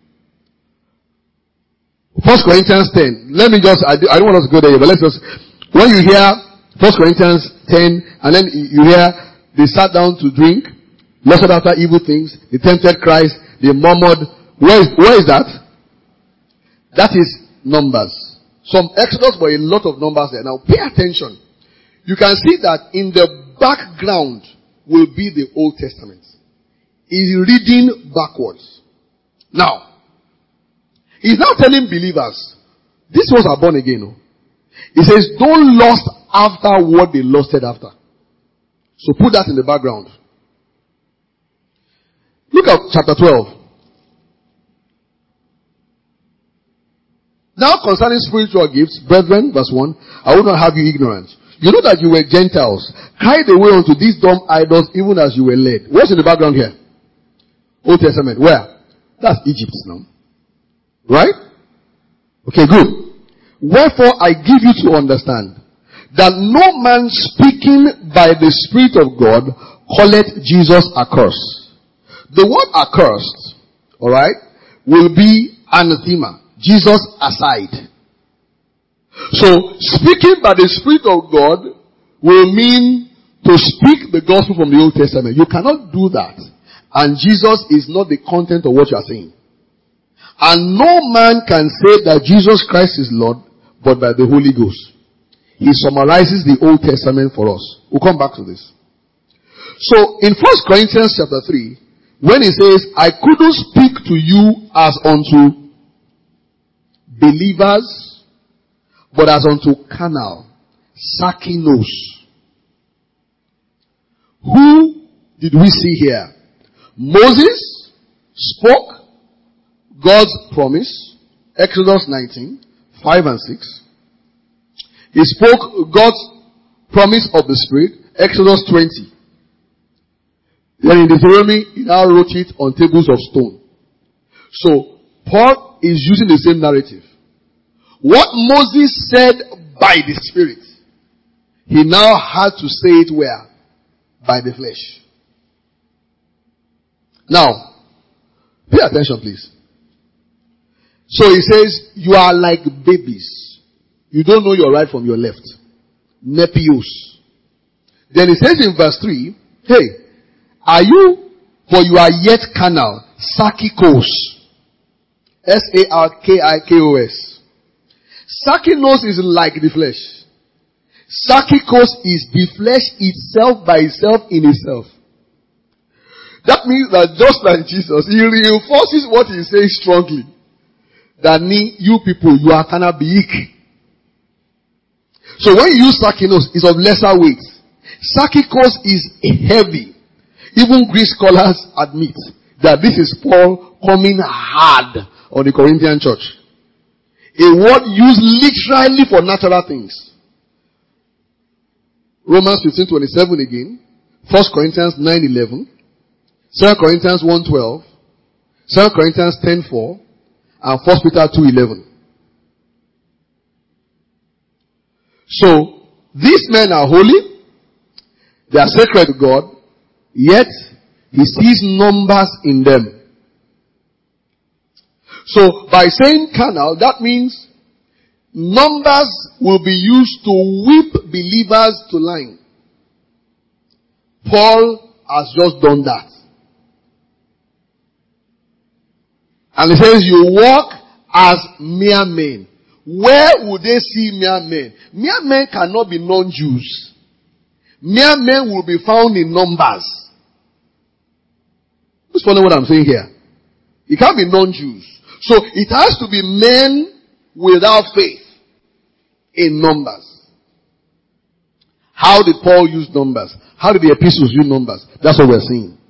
First Corinthians ten. Let me just, I, do, I don't want us to go there, but let's just, when you hear First Corinthians ten, and then you hear, they sat down to drink, lusted after evil things, they tempted Christ, they murmured. Where is, where is that? That is Numbers. Some Exodus, but a lot of numbers there. Now pay attention. You can see that in the background will be the Old Testament. He's reading backwards. Now, he's now telling believers, these ones are born again. No? He says, don't lust after what they lusted after. So put that in the background. Look at chapter twelve. Now concerning spiritual gifts, brethren, verse one, I will not have you ignorant. You know that you were Gentiles, carried away unto these dumb idols even as you were led. What's in the background here? Old Testament. Where? That's Egypt now. Right? Okay, good. Wherefore I give you to understand that no man speaking by the Spirit of God calleth Jesus accursed. The word accursed, alright, will be anathema. Jesus aside. So, speaking by the Spirit of God will mean to speak the gospel from the Old Testament. You cannot do that. And Jesus is not the content of what you are saying. And no man can say that Jesus Christ is Lord but by the Holy Ghost. He summarizes the Old Testament for us. We'll come back to this. So, in First Corinthians chapter three, when he says, I couldn't speak to you as unto believers, but as unto carnal, sarkinos. Who did we see here? Moses spoke God's promise, Exodus nineteen, five and six. He spoke God's promise of the Spirit, Exodus twenty. Then in Deuteronomy, he now wrote it on tables of stone. So, Paul is using the same narrative. What Moses said by the Spirit, he now had to say it where? By the flesh. Now, pay attention please. So he says, you are like babies. You don't know your right from your left. Nepios. Then it says in verse three, hey, are you, for you are yet carnal, sarkikos. S A R K I K O S. Sarkinos is like the flesh. Sarkikos is the flesh itself by itself in itself. That means that just like Jesus, he reinforces what he says strongly. That you people, you are carnal big. So when you use sarkinos, it's of lesser weight. Sarkikos is heavy. Even Greek scholars admit that this is Paul coming hard on the Corinthian church. A word used literally for natural things. Romans fifteen twenty-seven again. First Corinthians nine eleven. Second Corinthians one twelve. Second Corinthians ten four. And First Peter two eleven. So, these men are holy. They are sacred to God, yet he sees numbers in them. So, by saying carnal, that means numbers will be used to whip believers to line. Paul has just done that. And he says, you walk as mere men. Where would they see mere men? Mere men cannot be non-Jews. Mere men will be found in numbers. Who's following what I'm saying here? It can't be non-Jews. So it has to be men without faith in numbers. How did Paul use numbers? How did the epistles use numbers? That's what we're seeing.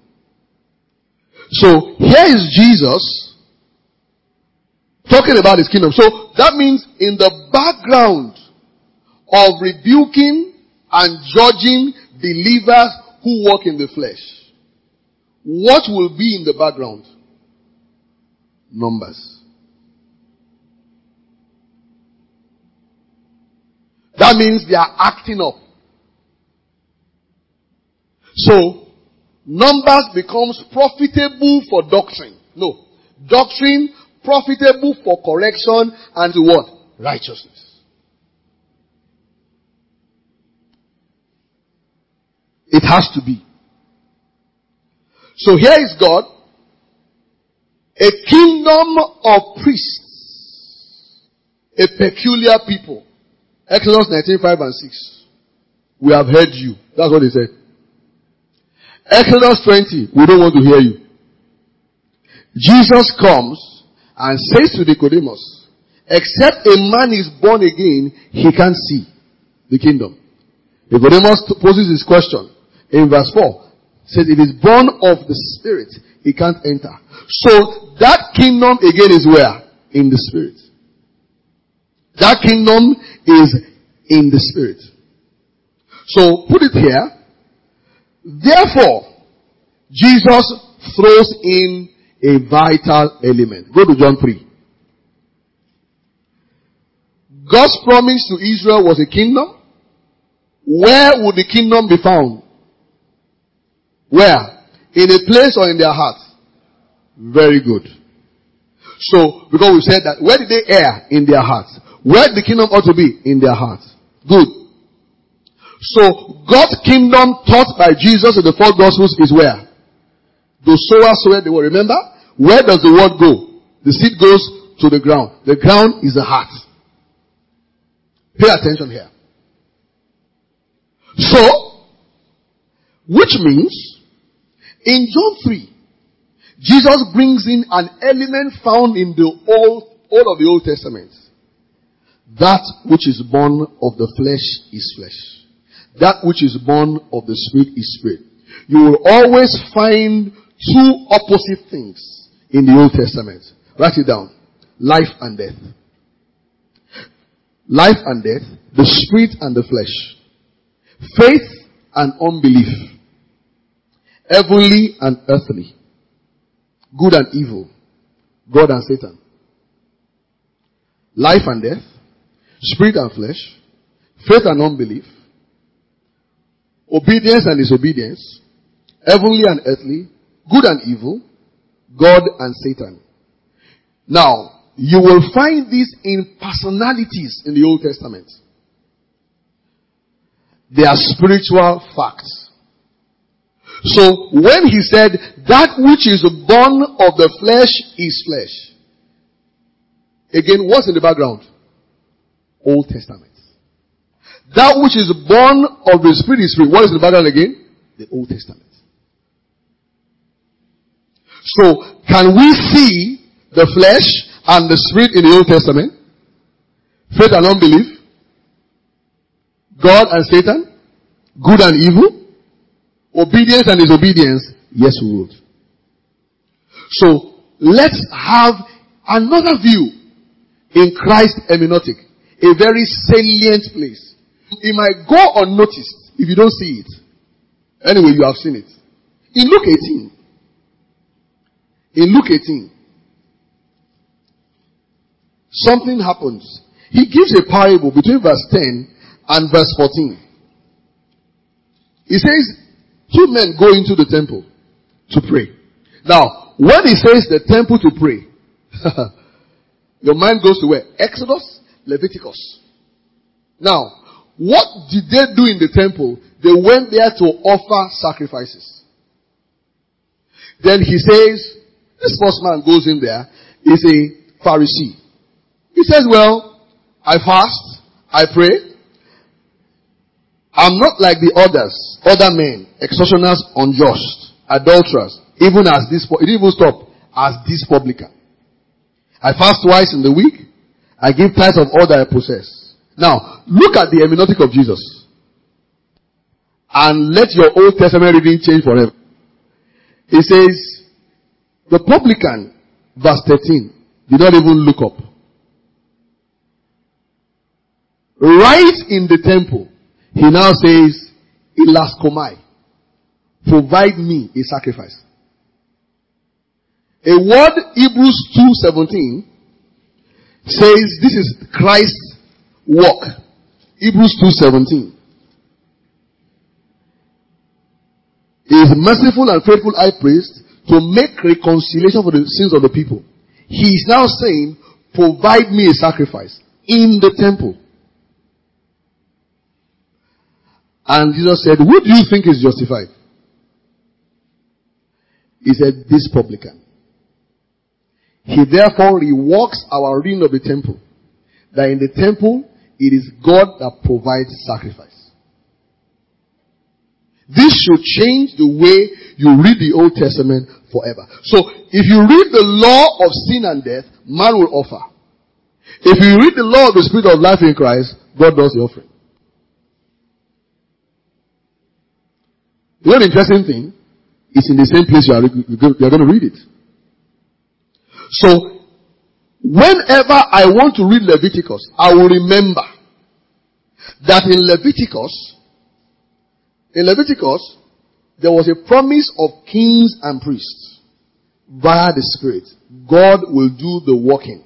So here is Jesus talking about his kingdom. So that means in the background of rebuking and judging believers who walk in the flesh, what will be in the background? Numbers. That means they are acting up. So, numbers becomes profitable for doctrine. No. Doctrine profitable for correction and to what? Righteousness. It has to be. So here is God, a kingdom of priests, a peculiar people. Exodus nineteen, five and six. We have heard you. That's what he said. Exodus twenty, we don't want to hear you. Jesus comes and says to Nicodemus, except a man is born again, he can't see the kingdom. Nicodemus poses his question in verse four. Says if he's born of the Spirit, he can't enter. So that kingdom again is where? In the Spirit. That kingdom is in the Spirit. So put it here. Therefore, Jesus throws in a vital element. Go to John three. God's promise to Israel was a kingdom. Where would the kingdom be found? Where? In a place or in their heart? Very good. So, because we said that, where did they err? In their hearts. Where the kingdom ought to be? In their hearts. Good. So, God's kingdom taught by Jesus in the four Gospels is where? The sower sowed the word. Remember? Where does the word go? The seed goes to the ground. The ground is the heart. Pay attention here. So, which means, in John three, Jesus brings in an element found in the old, all of the Old Testament. That which is born of the flesh is flesh. That which is born of the Spirit is spirit. You will always find two opposite things in the Old Testament. Write it down. Life and death. Life and death. The spirit and the flesh. Faith and unbelief. Heavenly and earthly. Good and evil. God and Satan. Life and death. Spirit and flesh. Faith and unbelief. Obedience and disobedience. Heavenly and earthly. Good and evil. God and Satan. Now, you will find these in personalities in the Old Testament. They are spiritual facts. So when he said, that which is born of the flesh is flesh. Again, what's in the background? Old Testament. That which is born of the Spirit is spirit. What is in the background again? The Old Testament. So, can we see the flesh and the spirit in the Old Testament? Faith and unbelief? God and Satan? Good and evil? Obedience and disobedience? Yes, we would. So, let's have another view in Christ hermeneutic. A very salient place. It might go unnoticed if you don't see it. Anyway, you have seen it. In Luke eighteen. In Luke eighteen. Something happens. He gives a parable between verse ten and verse fourteen. He says, two men go into the temple to pray. Now, when he says the temple to pray, your mind goes to where? Exodus, Leviticus. Now, what did they do in the temple? They went there to offer sacrifices. Then he says, this first man goes in there, is a Pharisee. He says, well, I fast, I pray. I'm not like the others, other men, extortioners, unjust, adulterers, even as this, it didn't even stop, as this publican. I fast twice in the week. I give tithes of all that I possess. Now, look at the hermeneutic of Jesus. And let your Old Testament reading change forever. He says, the publican, verse thirteen, did not even look up. Right in the temple, he now says, Ilaskomai, provide me a sacrifice. A word, Hebrews two seventeen, says this is Christ's work. Hebrews two seventeen. He is merciful and faithful high priest to make reconciliation for the sins of the people. He is now saying, provide me a sacrifice in the temple. And Jesus said, who do you think is justified? He said, this publican. He therefore reworks our reading of the temple. That in the temple, it is God that provides sacrifice. This should change the way you read the Old Testament forever. So, if you read the law of sin and death, man will offer. If you read the law of the Spirit of life in Christ, God does the offering. The other interesting thing is in the same place you are, you are going to read it. So, whenever I want to read Leviticus, I will remember that in Leviticus, in Leviticus, there was a promise of kings and priests via the Spirit. God will do the working.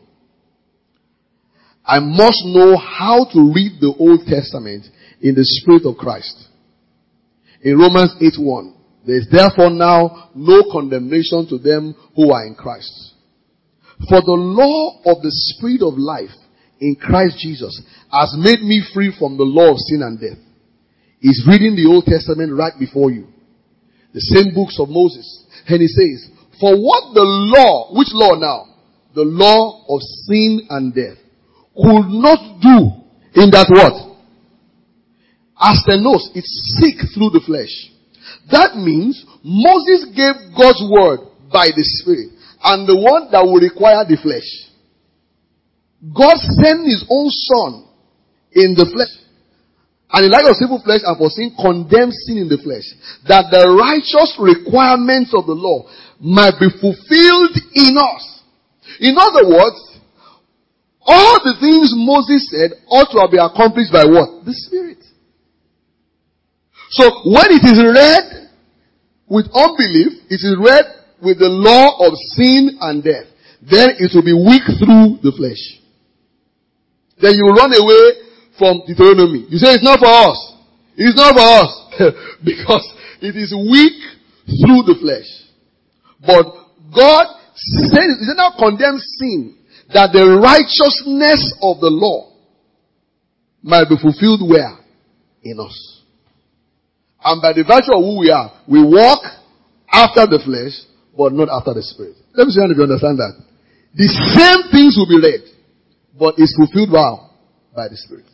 I must know how to read the Old Testament in the Spirit of Christ. In Romans eight one, there is therefore now no condemnation to them who are in Christ. For the law of the Spirit of life in Christ Jesus has made me free from the law of sin and death. He's reading the Old Testament right before you. The same books of Moses. And he says, for what the law, which law now? The law of sin and death could not do in that what? Astenos, it's sick through the flesh. That means Moses gave God's word by the Spirit. And the one that will require the flesh. God sent his own son in the flesh. And in light of sinful flesh and for sin, condemned sin in the flesh. That the righteous requirements of the law might be fulfilled in us. In other words, all the things Moses said ought to have been accomplished by what? The Spirit. So when it is read with unbelief, it is read with the law of sin and death. Then it will be weak through the flesh. Then you will run away from Deuteronomy. You say it's not for us. It's not for us. Because it is weak through the flesh. But God says, He now condemns sin, that the righteousness of the law might be fulfilled where? In us. And by the virtue of who we are, we walk after the flesh, but not after the spirit. Let me see if you understand that. The same things will be read, but it's fulfilled by, by the spirit.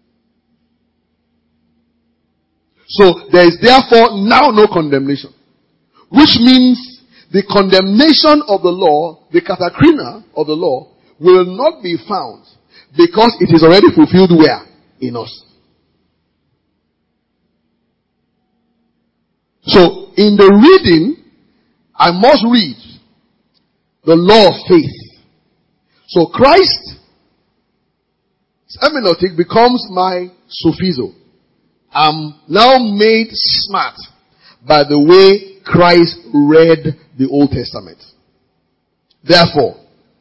So there is therefore now no condemnation. Which means the condemnation of the law, the katakrina of the law, will not be found because it is already fulfilled where? In us. So in the reading, I must read the law of faith. So Christ, hermeneutic becomes my sophizo. I'm now made smart by the way Christ read the Old Testament. Therefore,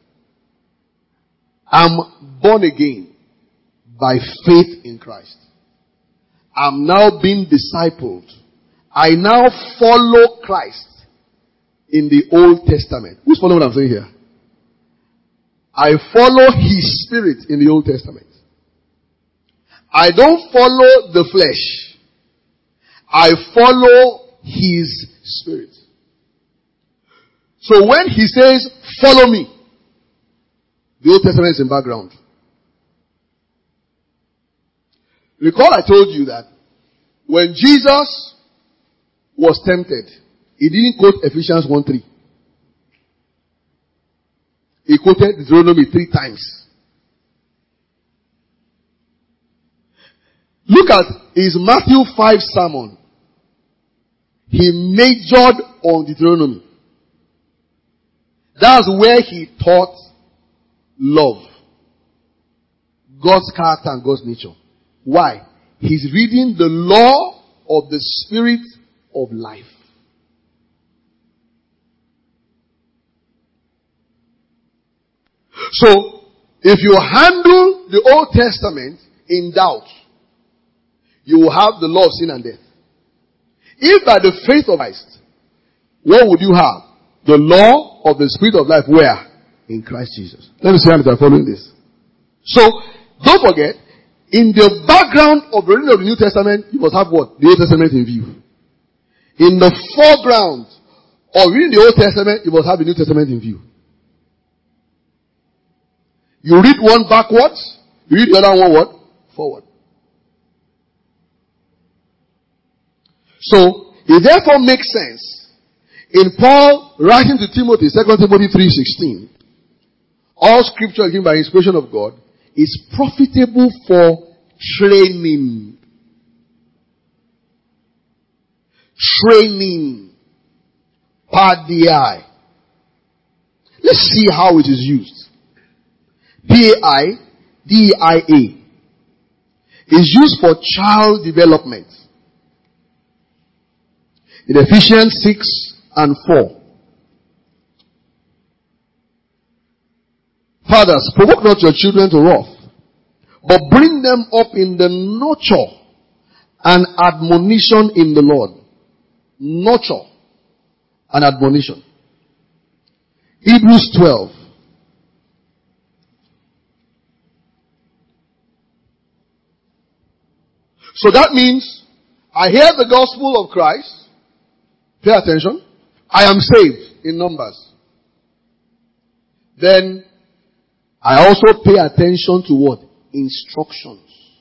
I'm born again by faith in Christ. I'm now being discipled. I now follow Christ in the Old Testament. Who's following what I'm saying here? I follow His Spirit in the Old Testament. I don't follow the flesh. I follow His Spirit. So when He says, follow me, the Old Testament is in background. Recall I told you that when Jesus was tempted, He didn't quote Ephesians one three. He quoted Deuteronomy three times. Look at his Matthew five sermon. He majored on Deuteronomy. That's where he taught love. God's character and God's nature. Why? He's reading the law of the Spirit of life. So, if you handle the Old Testament in doubt, you will have the law of sin and death. If by the faith of Christ, what would you have? The law of the Spirit of life where? In Christ Jesus. Let me see how I'm following this. So, don't forget, in the background of the reading of the New Testament, you must have what? The Old Testament in view. In the foreground of reading the Old Testament, you must have the New Testament in view. You read one backwards, you read the other one what? Forward. So, it therefore makes sense in Paul writing to Timothy, Second Timothy three sixteen, all scripture given by inspiration of God is profitable for training. Training. Padia. Let's see how it is used. P A I D I A is used for child development. In Ephesians six and four. Fathers, provoke not your children to wrath, but bring them up in the nurture and admonition in the Lord. Nurture and admonition. Hebrews twelve. So that means, I hear the gospel of Christ. Pay attention. I am saved in numbers. Then, I also pay attention to what? Instructions.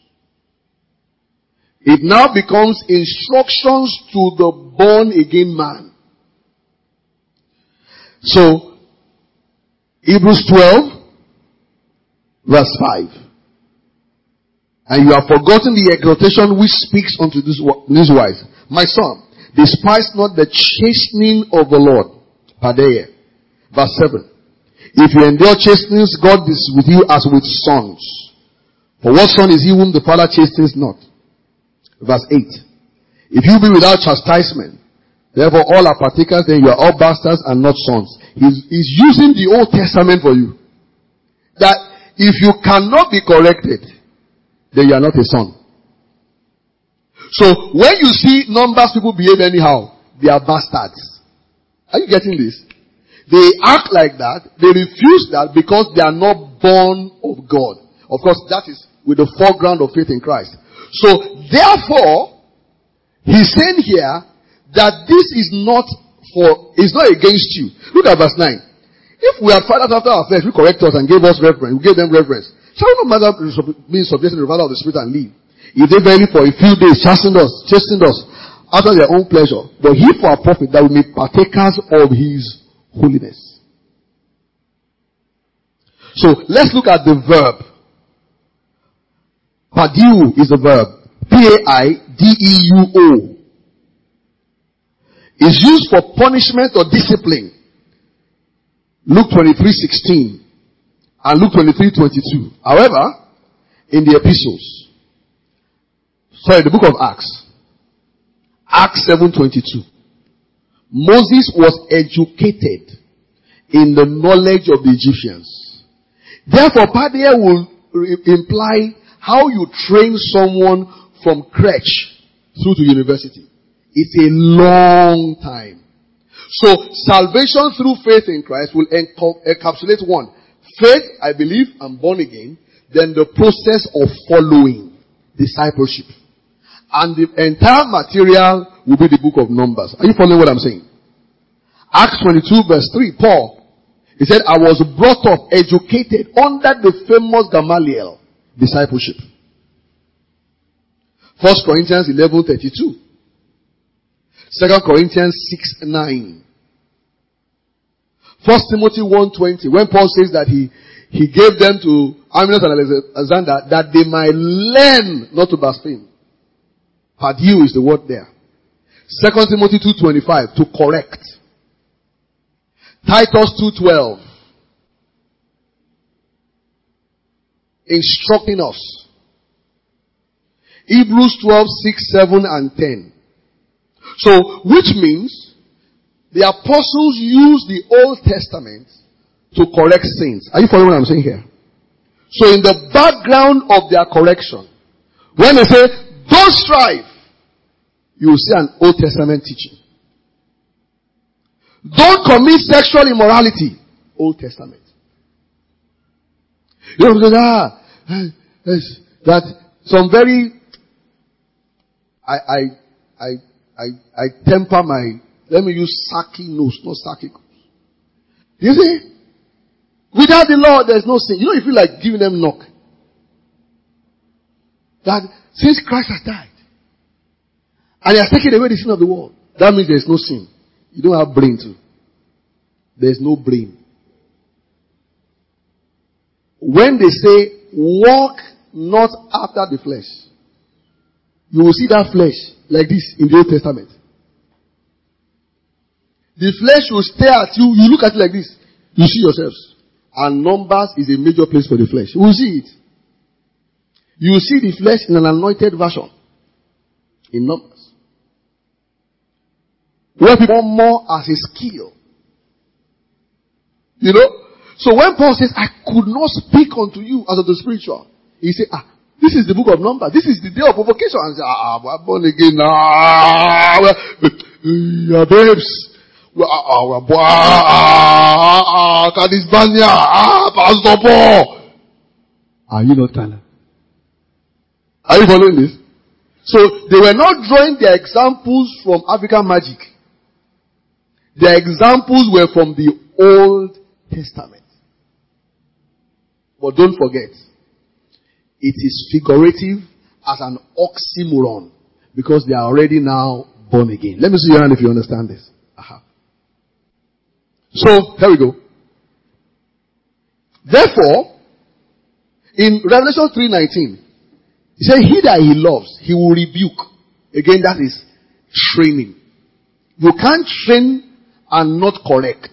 It now becomes instructions to the born again man. So, Hebrews twelve, verse five. And you have forgotten the exhortation which speaks unto this, this wise. My son, despise not the chastening of the Lord. Padea. Verse seven. If you endure chastenings, God is with you as with sons. For what son is he whom the father chastens not? Verse eight. If you be without chastisement, therefore all are partakers, then you are all bastards and not sons. He's, he's using the Old Testament for you. That if you cannot be corrected, then you are not a son. So, when you see numbers people behave anyhow, they are bastards. Are you getting this? They act like that. They refuse that because they are not born of God. Of course, that is with the foreground of faith in Christ. So, therefore, He's saying here that this is not for, is not against you. Look at verse nine. If we had fathered after our flesh, we correct us and gave us reverence, we gave them reverence. Shall we not matter being subjected to the power of the Spirit and live? If they barely for a few days chastened us, chastened us after their own pleasure, but he for our profit, that we may partakers of his holiness. So let's look at the verb. Padiu is the verb. P A I D E U O. Is used for punishment or discipline. Luke twenty-three sixteen and Luke twenty-three twenty-two. However, in the epistles, sorry, the book of Acts, Acts seven twenty-two, Moses was educated in the knowledge of the Egyptians. Therefore, Padia will imply how you train someone from crèche through to university. It's a long time. So, salvation through faith in Christ will encapsulate one. Faith, I believe, I'm born again. Then the process of following, discipleship. And the entire material will be the book of Numbers. Are you following what I'm saying? Acts twenty-two verse three, Paul, he said, I was brought up, educated under the famous Gamaliel. Discipleship. First Corinthians eleven thirty-two. Second Corinthians six nine. First Timothy one twenty. When Paul says that he, he gave them to Hymenaeus and Alexander that they might learn not to blaspheme. Padiu is the word there. Second Timothy two twenty-five. To correct. Titus two twelve. Instructing us. Hebrews twelve six, seven and ten. So, which means the apostles used the Old Testament to correct sins. Are you following what I'm saying here? So in the background of their correction, when they say, don't strive, you will see an Old Testament teaching. Don't commit sexual immorality. Old Testament. You know, ah, yes, that some very, I, I, I, I, I temper my, let me use Saki nose, not Saki. You see? Without the law, there's no sin. You know, you feel like giving them knock. That since Christ has died, and he has taken away the sin of the world, that means there's no sin. You don't have brain too. There's no brain. When they say, walk not after the flesh, you will see that flesh like this in the Old Testament. The flesh will stare at you. You look at it like this. You see yourselves. And Numbers is a major place for the flesh. You will see it. You will see the flesh in an anointed version. In Numbers. Where people want more as a skill. You know? So when Paul says, I could not speak unto you as of the spiritual. He said, ah, this is the book of Numbers. This is the day of provocation. And say, ah, we're born again. Ah, yeah, babes. Ah, ah, ah, Kadisbania. Ah, Pastor Paul. Are you not Tana? Are you following this? So they were not drawing their examples from African magic. Their examples were from the Old Testament. But don't forget, it is figurative as an oxymoron because they are already now born again. Let me see your hand if you understand this. Aha. So, here we go. Therefore, in Revelation three nineteen, he said, he that he loves, he will rebuke. Again, that is training. You can't train and not correct.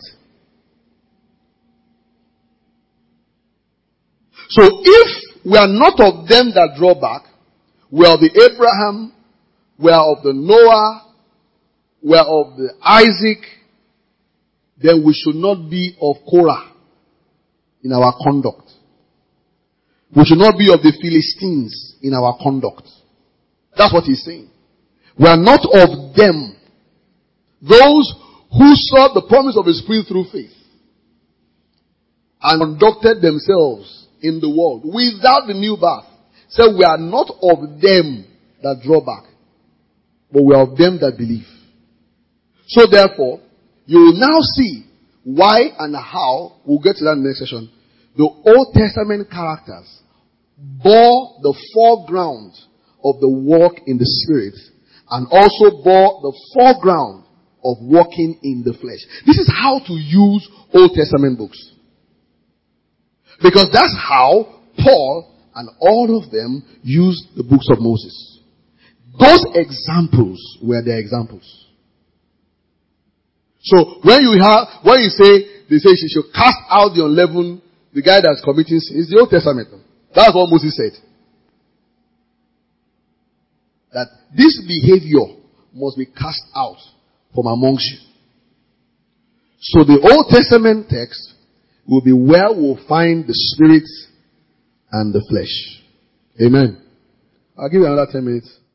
So if we are not of them that draw back, we are of the Abraham, we are of the Noah, we are of the Isaac, then we should not be of Korah in our conduct. We should not be of the Philistines in our conduct. That's what he's saying. We are not of them. Those who saw the promise of the Spirit through faith and conducted themselves in the world without the new birth. So we are not of them that draw back. but we are of them that believe. So therefore, you will now see why and how, we'll get to that in the next session, the Old Testament characters bore the foreground of the walk in the Spirit and also bore the foreground of walking in the flesh. This is how to use Old Testament books. Because that's how Paul and all of them used the books of Moses. Those examples were their examples. So when you have, when you say, they say she should cast out the unleavened, the guy that's committing sin, it's the Old Testament. That's what Moses said. That this behavior must be cast out from amongst you. So the Old Testament text will be where we'll find the Spirit and the flesh. Amen. I'll give you another ten minutes.